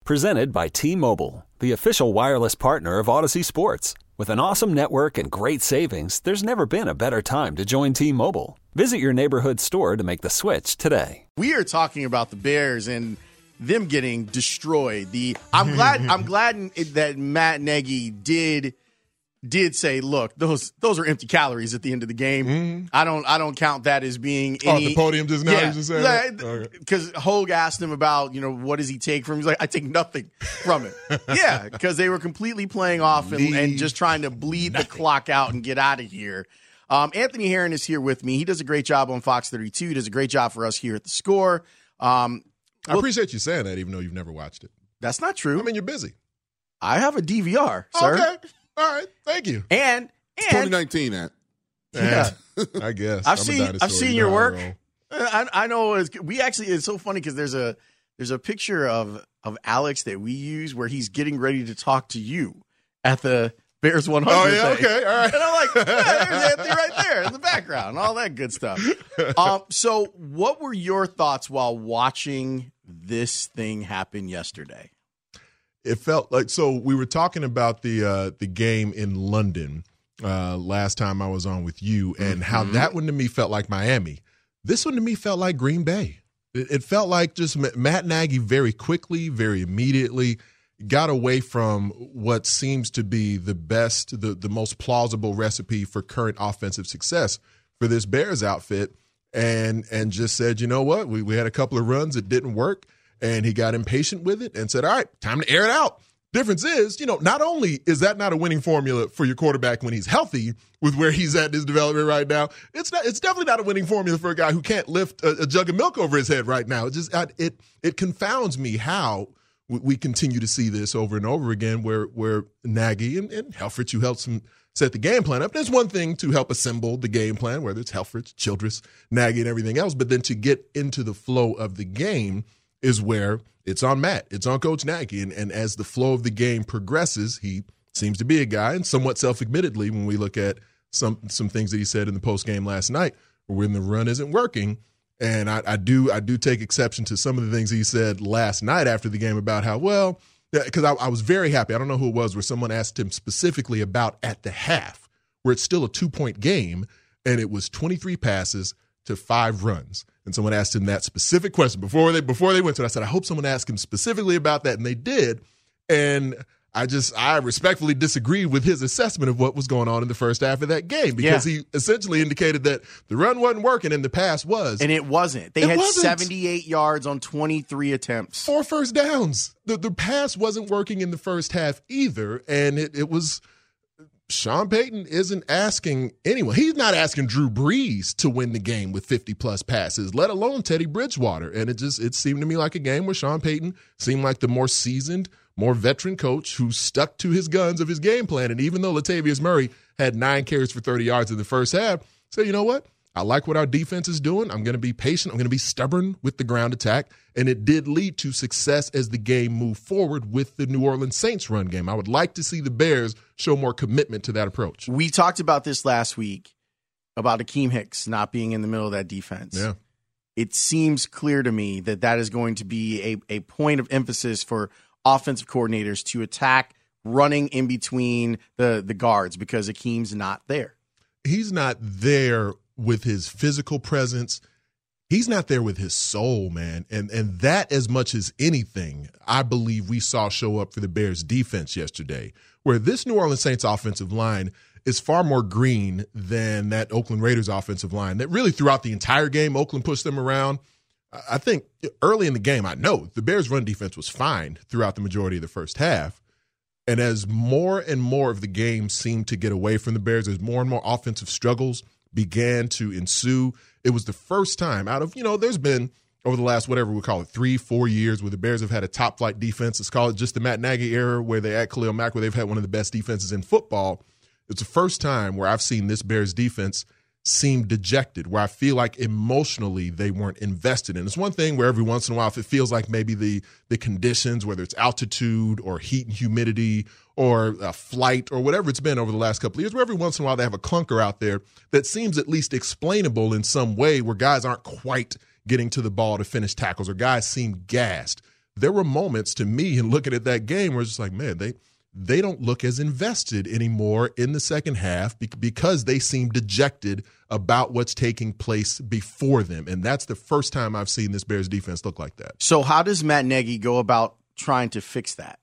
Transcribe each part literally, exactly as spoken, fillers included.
Presented by T-Mobile, the official wireless partner of Odyssey Sports. With an awesome network and great savings, there's never been a better time to join T-Mobile. Visit your neighborhood store to make the switch today. We are talking about the Bears and them getting destroyed. The I'm glad I'm glad that Matt Nagy did did say, look, those those are empty calories at the end of the game. Mm-hmm. I don't I don't count that as being any. Oh, the podium just now. Yeah, just because okay. Hogue asked him about, you know, what does he take from him? He's like, I take nothing from it. Yeah, because they were completely playing off and, and just trying to bleed nothing. the clock out and get out of here. Um, Anthony Herron is here with me. He does a great job on Fox thirty-two. He does a great job for us here at The Score. Um, I well, appreciate you saying that, even though you've never watched it. That's not true. I mean, you're busy. I have a D V R, sir. Okay. All right, thank you. And, and it's twenty nineteen, that. Yeah, I guess I've I'm seen I've seen you your work. I, I know it's, we actually it's so funny because there's a there's a picture of of Alex that we use where he's getting ready to talk to you at the Bears one hundred. Oh yeah, thing. okay, all right. And I'm like, yeah, there's Anthony right there in the background, all that good stuff. Um, so, what were your thoughts while watching this thing happen yesterday? It felt like, so we were talking about the uh, the game in London uh, last time I was on with you, and mm-hmm. how that one to me felt like Miami. This one to me felt like Green Bay. It, it felt like just Matt Nagy very quickly, very immediately got away from what seems to be the best, the, the most plausible recipe for current offensive success for this Bears outfit, and and just said, you know what, we, we had a couple of runs, it didn't work. And he got impatient with it and said, all right, time to air it out. Difference is, you know, not only is that not a winning formula for your quarterback when he's healthy with where he's at in his development right now, it's not. It's definitely not a winning formula for a guy who can't lift a, a jug of milk over his head right now. It just it it confounds me how we continue to see this over and over again where where Nagy and, and Helfrich, who helps him set the game plan up. There's one thing to help assemble the game plan, whether it's Helfrich, Childress, Nagy, and everything else, but then to get into the flow of the game is where it's on Matt. It's on Coach Nagy. And, and as the flow of the game progresses, he seems to be a guy, and somewhat self-admittedly when we look at some some things that he said in the postgame last night, when the run isn't working. And I, I do I do take exception to some of the things he said last night after the game about how, well, because I, I was very happy. I don't know who it was where someone asked him specifically about at the half, where it's still a two-point game, and it was twenty-three passes to five runs. And someone asked him that specific question before they before they went to it. I said, I hope someone asked him specifically about that, and they did. And I just I respectfully disagreed with his assessment of what was going on in the first half of that game, because yeah. he essentially indicated that the run wasn't working and the pass was. And it wasn't. They it had wasn't. seventy-eight yards on twenty-three attempts. Four first downs. The the pass wasn't working in the first half either, and it, it was – Sean Payton isn't asking anyone. He's not asking Drew Brees to win the game with fifty-plus passes, let alone Teddy Bridgewater. And it just it seemed to me like a game where Sean Payton seemed like the more seasoned, more veteran coach who stuck to his guns of his game plan. And even though Latavius Murray had nine carries for thirty yards in the first half, said, you know what? I like what our defense is doing. I'm going to be patient. I'm going to be stubborn with the ground attack. And it did lead to success as the game moved forward with the New Orleans Saints run game. I would like to see the Bears show more commitment to that approach. We talked about this last week, about Akeem Hicks not being in the middle of that defense. Yeah. It seems clear to me that that is going to be a, a point of emphasis for offensive coordinators to attack running in between the, the guards, because Akeem's not there. He's not there with his physical presence. He's not there with his soul, man. And and that, as much as anything, I believe we saw show up for the Bears defense yesterday, where this New Orleans Saints offensive line is far more green than that Oakland Raiders offensive line that really throughout the entire game, Oakland pushed them around. I think early in the game, I know the Bears run defense was fine throughout the majority of the first half. And as more and more of the game seemed to get away from the Bears, as more and more offensive struggles began to ensue, it was the first time out of, you know, there's been over the last, whatever we call it, three, four years where the Bears have had a top flight defense. Let's call it just the Matt Nagy era where they add Khalil Mack, where they've had one of the best defenses in football. It's the first time where I've seen this Bears defense seem dejected, where I feel like emotionally they weren't invested in. It's one thing where every once in a while, if it feels like maybe the the conditions, whether it's altitude or heat and humidity or a flight or whatever it's been over the last couple of years, where every once in a while they have a clunker out there that seems at least explainable in some way, where guys aren't quite getting to the ball to finish tackles or guys seem gassed. there were moments to me in looking at that game where it's just like, man, they they don't look as invested anymore in the second half because they seem dejected about what's taking place before them. And that's the first time I've seen this Bears defense look like that. So how does Matt Nagy go about trying to fix that?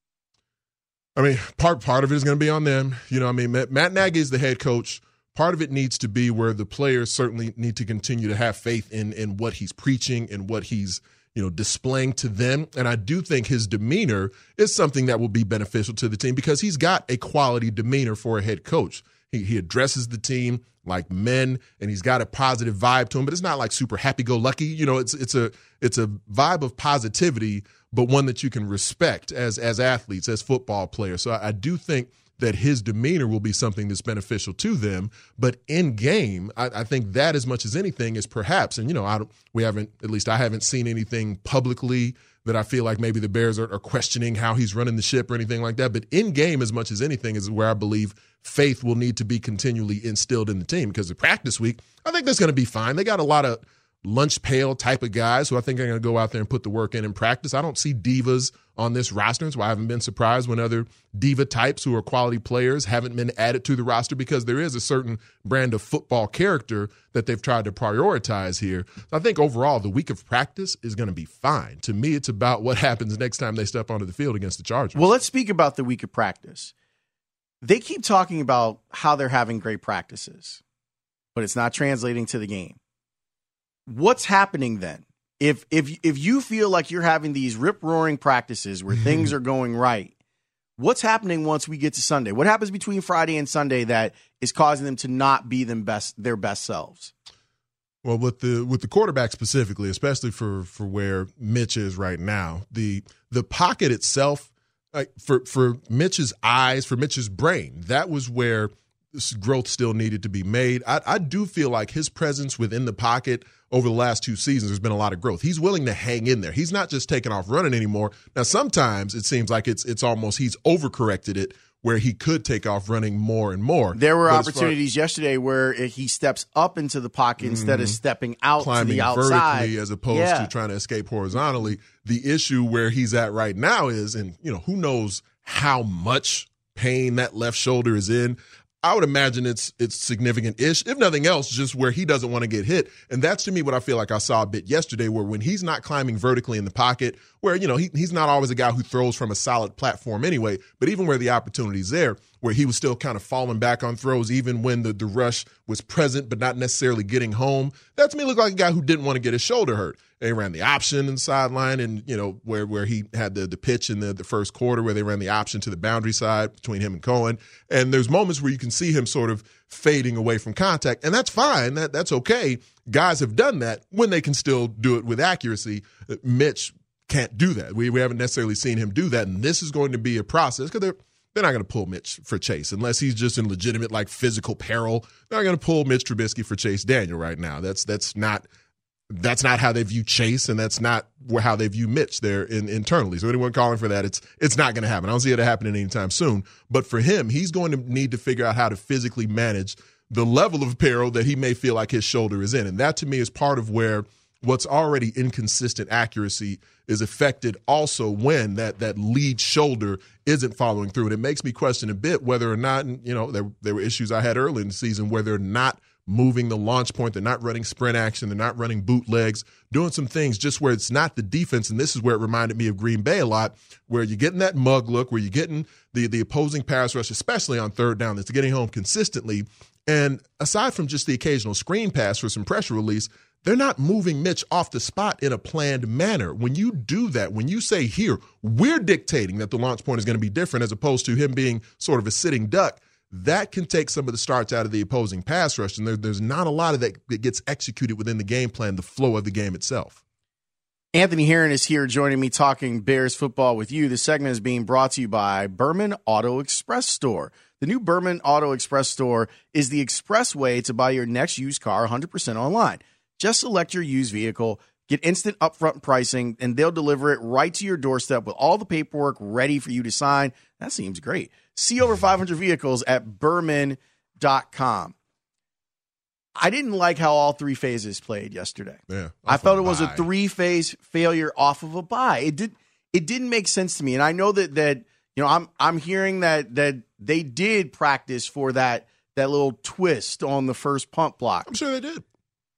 I mean, part part of it is going to be on them. You know, I mean, Matt, Matt Nagy is the head coach. Part of it needs to be where the players certainly need to continue to have faith in in what he's preaching and what he's, you know, displaying to them. And I do think his demeanor is something that will be beneficial to the team because he's got a quality demeanor for a head coach. He he addresses the team like men, and he's got a positive vibe to him, but it's not like super happy-go-lucky. You know, it's it's a it's a vibe of positivity, but one that you can respect as as athletes, as football players. So I, I do think that his demeanor will be something that's beneficial to them. But in game, I, I think that as much as anything is perhaps, and you know, I don't, we haven't, at least I haven't seen anything publicly that I feel like maybe the Bears are, are questioning how he's running the ship or anything like that. But in game, as much as anything, is where I believe faith will need to be continually instilled in the team, because the practice week, I think that's going to be fine. They got a lot of lunch pail type of guys who I think are going to go out there and put the work in in practice. I don't see divas on this roster, so I haven't been surprised when other diva types who are quality players haven't been added to the roster, because there is a certain brand of football character that they've tried to prioritize here. So I think overall the week of practice is going to be fine. To me, it's about what happens next time they step onto the field against the Chargers. Well, let's speak about the week of practice. They keep talking about how they're having great practices, but it's not translating to the game. What's happening then? If if if you feel like you're having these rip-roaring practices where things are going right, what's happening once we get to Sunday? What happens between Friday and Sunday that is causing them to not be them best their best selves? Well, with the with the quarterback specifically, especially for for where Mitch is right now, the the pocket itself, like for for Mitch's eyes, for Mitch's brain, that was where this growth still needed to be made. I, I do feel like his presence within the pocket over the last two seasons, there's been a lot of growth. He's willing to hang in there. He's not just taking off running anymore. Now, sometimes it seems like it's it's almost he's overcorrected it, where he could take off running more and more. There were but opportunities far, yesterday where he steps up into the pocket mm, instead of stepping out climbing to the outside. vertically as opposed yeah. to trying to escape horizontally. The issue where he's at right now is, and you know, who knows how much pain that left shoulder is in. I would imagine it's it's significant-ish, if nothing else, just where he doesn't want to get hit. And that's, to me, what I feel like I saw a bit yesterday, where when he's not climbing vertically in the pocket, where, you know, he, he's not always a guy who throws from a solid platform anyway, but even where the opportunity's there, where he was still kind of falling back on throws, even when the, the rush was present but not necessarily getting home, that to me looked like a guy who didn't want to get his shoulder hurt. They ran the option in the sideline, and, you know, where where he had the, the pitch in the, the first quarter where they ran the option to the boundary side between him and Cohen. And there's moments where you can see him sort of fading away from contact, and that's fine. That That's okay. Guys have done that when they can still do it with accuracy. Mitch can't do that. We, we haven't necessarily seen him do that, and this is going to be a process, because they're They're not going to pull Mitch for Chase unless he's just in legitimate, like, physical peril. They're not going to pull Mitch Trubisky for Chase Daniel right now. That's that's not that's not how they view Chase, and that's not how they view Mitch there in, internally. So anyone calling for that, it's it's not going to happen. I don't see it happening anytime soon. But for him, he's going to need to figure out how to physically manage the level of peril that he may feel like his shoulder is in. And that, to me, is part of where what's already inconsistent accuracy is affected also when that that lead shoulder isn't following through. And it makes me question a bit whether or not, you know, there, there were issues I had early in the season where they're not moving the launch point, they're not running sprint action, they're not running bootlegs, doing some things just where it's not the defense. And this is where it reminded me of Green Bay a lot, where you're getting that mug look, where you're getting the, the opposing pass rush, especially on third down, that's getting home consistently. And aside from just the occasional screen pass for some pressure release, they're not moving Mitch off the spot in a planned manner. When you do that, when you say, here, we're dictating that the launch point is going to be different as opposed to him being sort of a sitting duck, that can take some of the starts out of the opposing pass rush. And there, there's not a lot of that that gets executed within the game plan, the flow of the game itself. Anthony Herron is here joining me talking Bears football with you. This segment is being brought to you by Berman Auto Express Store. The new Berman Auto Express Store is the express way to buy your next used car one hundred percent online. Just select your used vehicle, get instant upfront pricing, and they'll deliver it right to your doorstep with all the paperwork ready for you to sign. That seems great. See over five hundred vehicles at Berman dot com. I didn't like how all three phases played yesterday. Yeah, I felt it was a three-phase failure off of a bye. It did. it didn't make sense to me. And I know that that you know I'm I'm hearing that that they did practice for that that little twist on the first punt block. I'm sure they did.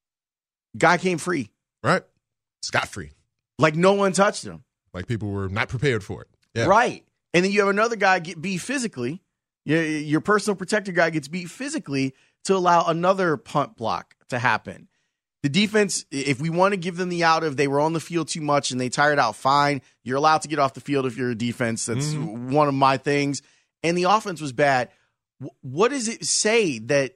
Guy came free. Right. Scot-free. Like no one touched him. Like people were not prepared for it. Yeah. Right. And then you have another guy get beat physically. Your, your personal protector guy gets beat physically to allow another punt block to happen. The defense, if we want to give them the out of they were on the field too much and they tired out, fine. You're allowed to get off the field if you're a defense. That's mm-hmm. one of my things. And the offense was bad. What does it say that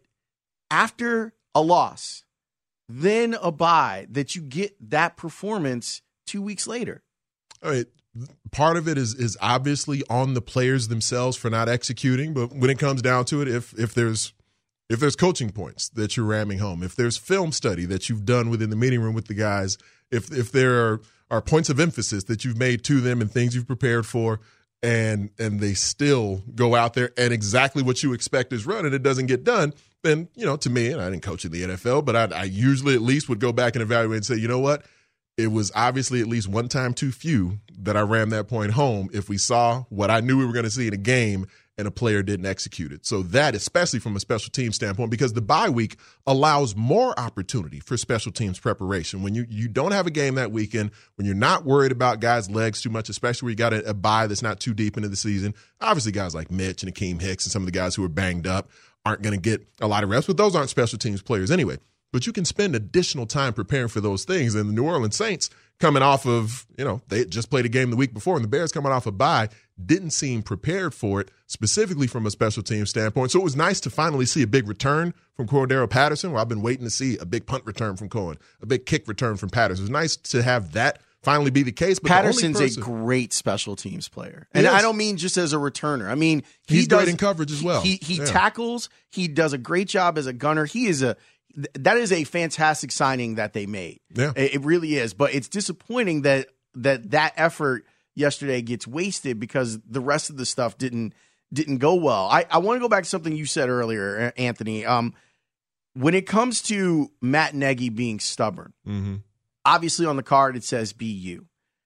after a loss, then a bye, that you get that performance two weeks later? All right. Part of it is is obviously on the players themselves for not executing, but when it comes down to it, if if there's if there's coaching points that you're ramming home, if there's film study that you've done within the meeting room with the guys, if if there are, are points of emphasis that you've made to them and things you've prepared for, and and they still go out there and exactly what you expect is run and it doesn't get done, then, you know, to me, and I didn't coach in the N F L, but I, I usually at least would go back and evaluate and say, you know what? It was obviously at least one time too few that I ran that point home if we saw what I knew we were going to see in a game and a player didn't execute it. So that, especially from a special team standpoint, because the bye week allows more opportunity for special teams preparation. When you, you don't have a game that weekend, when you're not worried about guys' legs too much, especially when you got a, a bye that's not too deep into the season, obviously guys like Mitch and Akeem Hicks and some of the guys who are banged up aren't going to get a lot of reps, but those aren't special teams players anyway. But you can spend additional time preparing for those things. And the New Orleans Saints, coming off of, you know, they just played a game the week before, and the Bears coming off a bye, didn't seem prepared for it, specifically from a special team standpoint. So it was nice to finally see a big return from Cordero Patterson, where I've been waiting to see a big punt return from Cohen, a big kick return from Patterson. It was nice to have that finally be the case. But Patterson's the person, a great special teams player. And I don't mean just as a returner. I mean, he he's does, great in coverage as well. He, he yeah. tackles. He does a great job as a gunner. He is a That is a fantastic signing that they made. Yeah. It really is. But it's disappointing that that that effort yesterday gets wasted because the rest of the stuff didn't didn't go well. I, I want to go back to something you said earlier, Anthony. Um, when it comes to Matt Nagy being stubborn, mm-hmm. obviously on the card it says B U.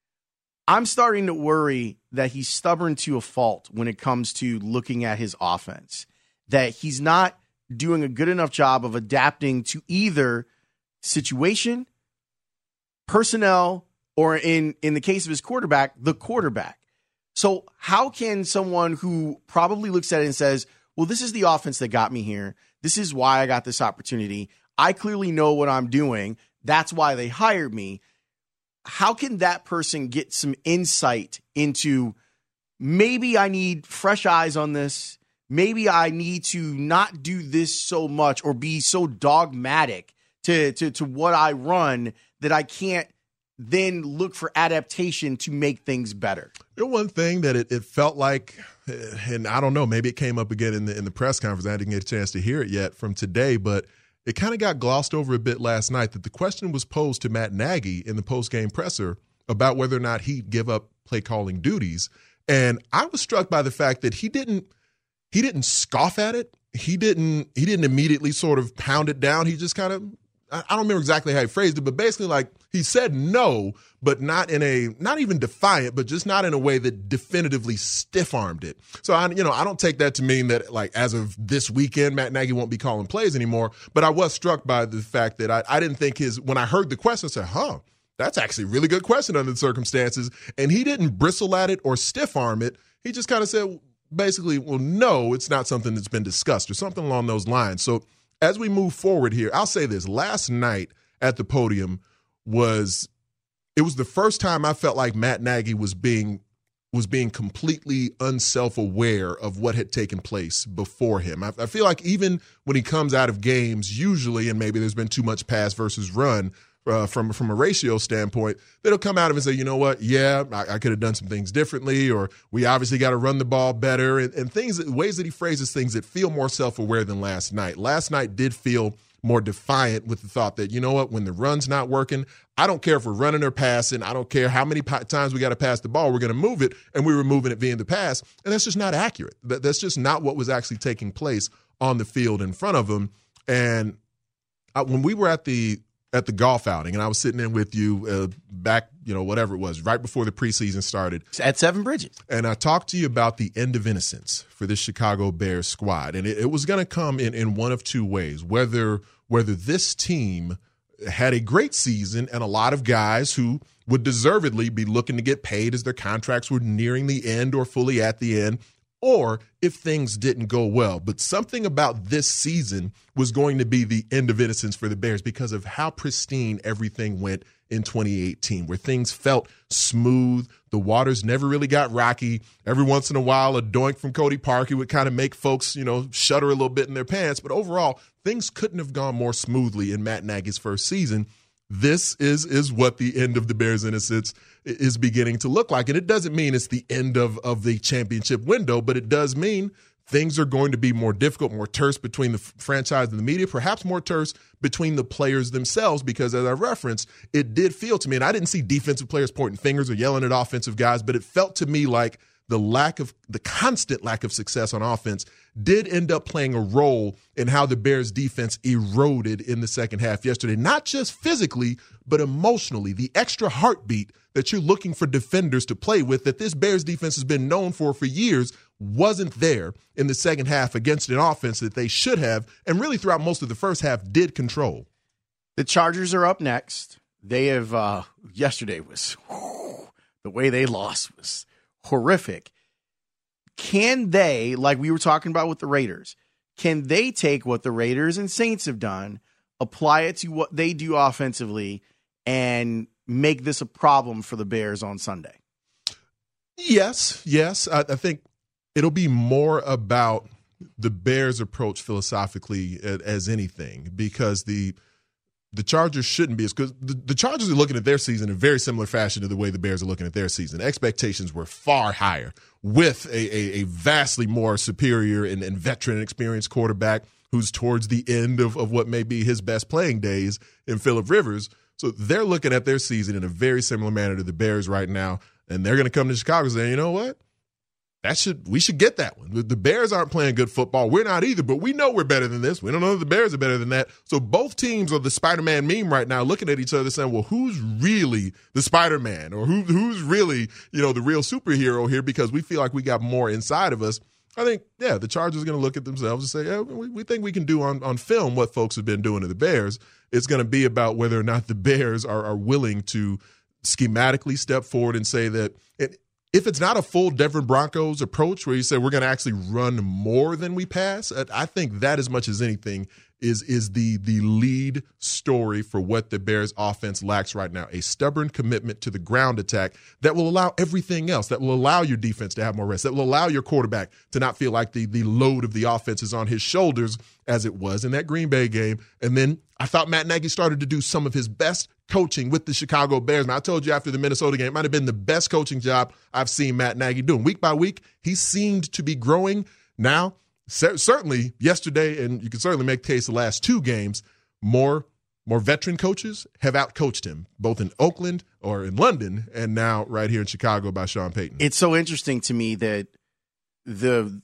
I'm starting to worry that he's stubborn to a fault when it comes to looking at his offense, that he's not doing a good enough job of adapting to either situation, personnel, or in, in the case of his quarterback, the quarterback. So how can someone who probably looks at it and says, well, this is the offense that got me here. This is why I got this opportunity. I clearly know what I'm doing. That's why they hired me. How can that person get some insight into maybe I need fresh eyes on this? Maybe I need to not do this so much or be so dogmatic to, to, to what I run that I can't then look for adaptation to make things better. You know, one thing that it, it felt like, and I don't know, maybe it came up again in the in the press conference. I didn't get a chance to hear it yet from today, but it kind of got glossed over a bit last night that the question was posed to Matt Nagy in the post-game presser about whether or not he'd give up play calling duties. And I was struck by the fact that he didn't He didn't scoff at it. He didn't he didn't immediately sort of pound it down. He just kind of, I don't remember exactly how he phrased it, but basically like he said no, but not in a, not even defiant, but just not in a way that definitively stiff-armed it. So, I, you know, I don't take that to mean that like as of this weekend, Matt Nagy won't be calling plays anymore, but I was struck by the fact that I, I didn't think his, when I heard the question, I said, huh, that's actually a really good question under the circumstances. And he didn't bristle at it or stiff-arm it. He just kind of said, basically, well, no, it's not something that's been discussed or something along those lines. So as we move forward here, I'll say this. Last night at the podium was, it was the first time I felt like Matt Nagy was being was being completely unself-aware of what had taken place before him. I, I feel like even when he comes out of games, usually, and maybe there's been too much pass versus run, Uh, from from a ratio standpoint, that'll come out of it and say, you know what, yeah, I, I could have done some things differently, or we obviously got to run the ball better, and, and things, ways that he phrases things that feel more self-aware than last night. Last night did feel more defiant with the thought that, you know what, when the run's not working, I don't care if we're running or passing, I don't care how many pa- times we got to pass the ball, we're going to move it, and we were moving it via the pass, and that's just not accurate. That, that's just not what was actually taking place on the field in front of him. And I, when we were at the at the golf outing, and I was sitting in with you uh, back, you know, whatever it was, right before the preseason started. At Seven Bridges. And I talked to you about the end of innocence for this Chicago Bears squad. And it, it was going to come in, in one of two ways, whether whether this team had a great season and a lot of guys who would deservedly be looking to get paid as their contracts were nearing the end or fully at the end, or if things didn't go well. But something about this season was going to be the end of innocence for the Bears because of how pristine everything went in twenty eighteen, where things felt smooth. The waters never really got rocky. Every once in a while, a doink from Cody Parkey would kind of make folks, you know, shudder a little bit in their pants. But overall, things couldn't have gone more smoothly in Matt Nagy's first season. This is is what the end of the Bears' innocence is beginning to look like. And it doesn't mean it's the end of, of the championship window, but it does mean things are going to be more difficult, more terse between the franchise and the media, perhaps more terse between the players themselves, because as I referenced, it did feel to me, and I didn't see defensive players pointing fingers or yelling at offensive guys, but it felt to me like the lack of the constant lack of success on offense did end up playing a role in how the Bears defense eroded in the second half yesterday, not just physically, but emotionally. The extra heartbeat that you're looking for defenders to play with that this Bears defense has been known for for years wasn't there in the second half against an offense that they should have, and really throughout most of the first half did control. The Chargers are up next. They have, uh, yesterday was, whew, the way they lost was horrific. Can they, like we were talking about with the Raiders, can they take what the Raiders and Saints have done, apply it to what they do offensively, and make this a problem for the Bears on Sunday? Yes, yes. I, I think it'll be more about the Bears' approach philosophically as, as anything, because the the Chargers shouldn't be as because the, the Chargers are looking at their season in very similar fashion to the way the Bears are looking at their season. Expectations were far higher with a, a, a vastly more superior and, and veteran experienced quarterback who's towards the end of, of what may be his best playing days in Phillip Rivers. So they're looking at their season in a very similar manner to the Bears right now, and they're going to come to Chicago saying, you know what? That should we should get that one. The Bears aren't playing good football. We're not either, but we know we're better than this. We don't know if the Bears are better than that. So both teams are the Spider-Man meme right now, looking at each other saying, well, who's really the Spider-Man, or who who's really, you know, the real superhero here, because we feel like we got more inside of us. I think, yeah, the Chargers are going to look at themselves and say, yeah, we, we think we can do on, on film what folks have been doing to the Bears. It's going to be about whether or not the Bears are, are willing to schematically step forward and say that it, if it's not a full Denver Broncos approach where you say we're going to actually run more than we pass, I think that as much as anything is is the the lead story for what the Bears offense lacks right now, a stubborn commitment to the ground attack that will allow everything else, that will allow your defense to have more rest, that will allow your quarterback to not feel like the the load of the offense is on his shoulders as it was in that Green Bay game. And then I thought Matt Nagy started to do some of his best coaching with the Chicago Bears. Now, I told you after the Minnesota game, it might have been the best coaching job I've seen Matt Nagy doing. Week by week, he seemed to be growing. Now, c- certainly yesterday, and you can certainly make the case the last two games, more more veteran coaches have outcoached him, both in Oakland or in London, and now right here in Chicago by Sean Payton. It's so interesting to me that the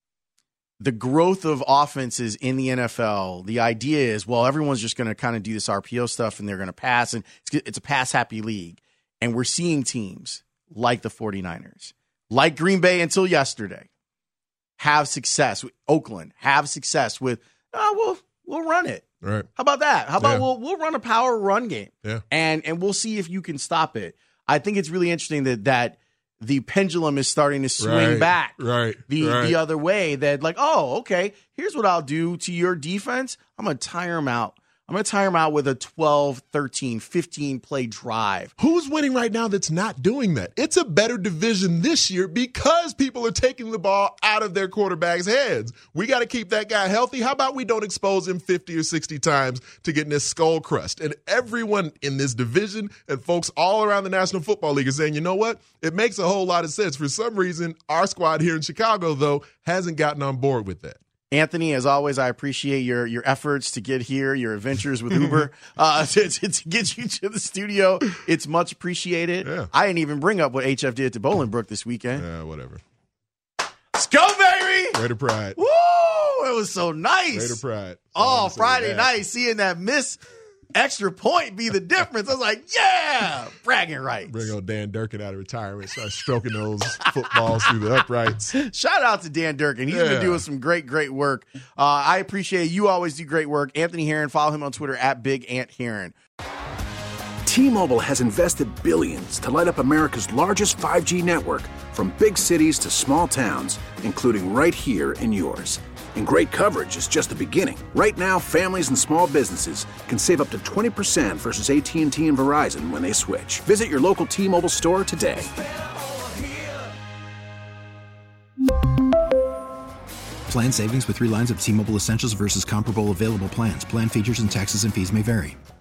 the growth of offenses in the N F L, the idea is, well, everyone's just going to kind of do this R P O stuff and they're going to pass, and it's, it's a pass-happy league. And we're seeing teams like the 49ers, like Green Bay until yesterday, have success. Oakland have success with, oh, we'll, we'll run it. Right. How about that? How about Yeah. we'll we'll run a power run game, Yeah. and and we'll see if you can stop it. I think it's really interesting that that the pendulum is starting to swing Right, back right, the right. the other way. That like, oh, okay, here's what I'll do to your defense. I'm going to tire them out. I'm going to tire them out with a twelve, thirteen, fifteen play drive. Who's winning right now that's not doing that? It's a better division this year because people are taking the ball out of their quarterbacks' heads. We got to keep that guy healthy. How about we don't expose him fifty or sixty times to getting his skull crushed? And everyone in this division and folks all around the National Football League are saying, you know what? It makes a whole lot of sense. For some reason, our squad here in Chicago, though, hasn't gotten on board with that. Anthony, as always, I appreciate your your efforts to get here, your adventures with Uber, uh, to, to, to get you to the studio. It's much appreciated. Yeah. I didn't even bring up what H F did to Bolingbrook this weekend. Yeah, whatever. Let's go, baby! Raider pride. Woo! It was so nice. Raider pride. Oh, So Friday yeah. night, seeing that miss extra point be the difference. I was like, yeah, bragging rights. Bring old Dan Durkin out of retirement, start stroking those footballs through the uprights. Shout out to Dan Durkin. He's yeah. been doing some great, great work. Uh, I appreciate it. You always do great work. Anthony Herron, follow him on Twitter at Big Ant Herron. T-Mobile has invested billions to light up America's largest five G network, from big cities to small towns, including right here in yours. And great coverage is just the beginning. Right now, families and small businesses can save up to twenty percent versus A T and T and Verizon when they switch. Visit your local T-Mobile store today. Plan savings with three lines of T-Mobile Essentials versus comparable available plans. Plan features and taxes and fees may vary.